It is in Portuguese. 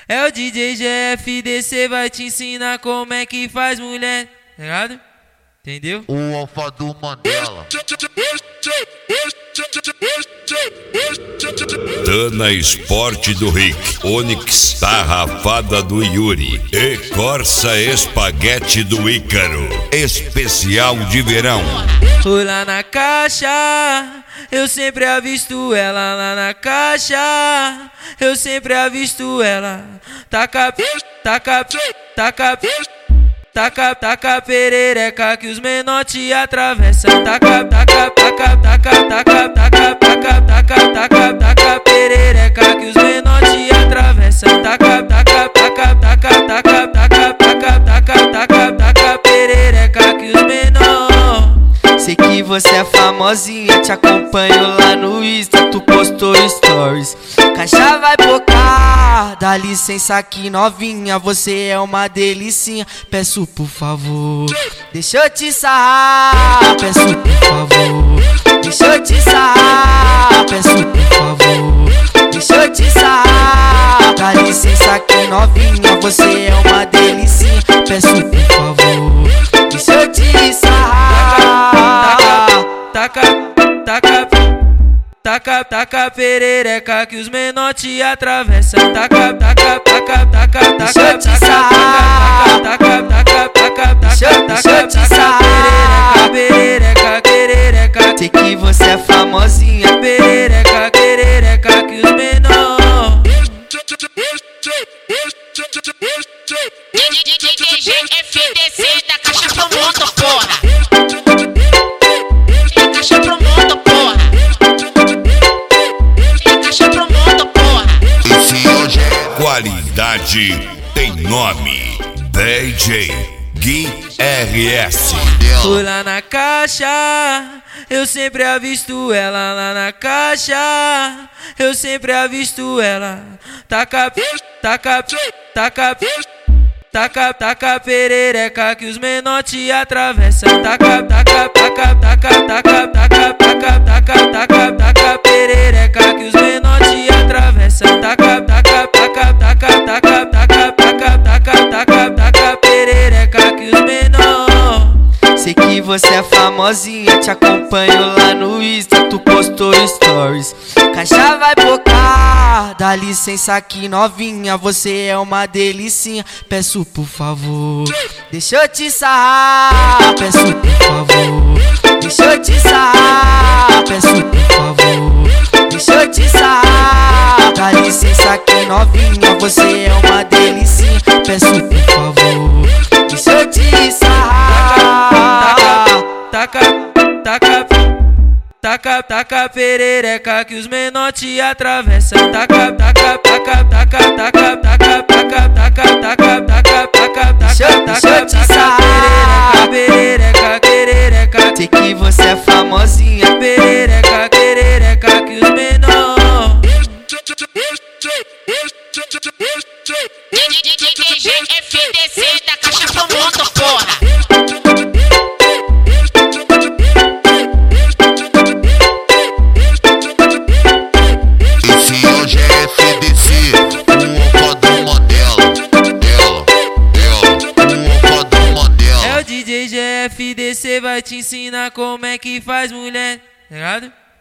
É o DJ GFDC, vai te ensinar como é que faz mulher, tá ligado? Entendeu? O alfa do Mandela. Dana Esporte do Rick, Onix, Tarrafada do Yuri e Corsa Espaguete do Ícaro. Especial de verão. Fui lá na caixa, eu sempre avisto ela lá na caixa. Eu sempre avisto ela. Taca, taca, taca, taca, taca perereca que os menor te atravessam. Taca, taca, taca, taca, taca, taca, taca, taca, taca, taca perereca que os menor te atravessam. Taca, taca, taca, taca, taca, taca, taca, taca, taca, taca perereca que os menor. Sei que você é famosinha, te acompanho lá no Insta, tu postou stories. Caixa vai pocar, dá licença aqui novinha, você é uma delicinha. Peço por favor, deixa eu te sarrar. Peço por favor, deixa eu te sarrar. Peço por favor, deixa eu te sarrar. Dá licença aqui novinha, você é uma delicinha. Peço por favor, deixa eu te sarrar. Taca, taca, taca, taca perereca que os menor te atravessam. Taca, taca, taca, taca, taca, taca, taca, taca, taca, taca, taca perereca, perereca. Sei que você é famosinha, Perereca, perereca que os menor. DJ FDC da Caixa pro Mundo, porra. Da Caixa pro Mundo, porra. Da Caixa pro Mundo, porra. Esse hoje é qualidade, tem nome. DJ Gui RS. Fui lá na caixa, eu sempre avisto ela lá na caixa. Eu sempre avisto ela. Taca, taca, taca, taca, taca perereca que os menor te atravessam. Taca, taca, taca, taca, taca, taca, taca, taca, taca, taca perereca que os menor te atravessam. Taca, taca, taca, taca, taca, taca, taca, taca, taca, taca perereca que os menor. sei que você é famosinha, te acompanho lá no Insta, tu postou stories. Caixa vai pocar, dá licença aqui novinha, você é uma delicinha. Peço por favor, deixa eu te sarrar. Peço por favor, deixa eu te sarrar. Peço por favor, deixa eu te sarrar. Dá licença aqui novinha, você é uma delicinha. Peço por favor, deixa eu te sarrar. Taca, taca, taca, taca perereca que os menor te atravessam. Taca, taca, taca, taca, taca, taca, taca, taca, taca, taca, taca, Deixa eu te sarrar. perereca, perereca. Sei que você é famosinha, Perereca, perereca que os menor. DJ FDC da Caixa pro Mundo, porra. Esse hoje é FDC, o alfa do Mandela. O alfa do Mandela. É o DJ GFDC, vai te ensinar como é que faz mulher, tá ligado?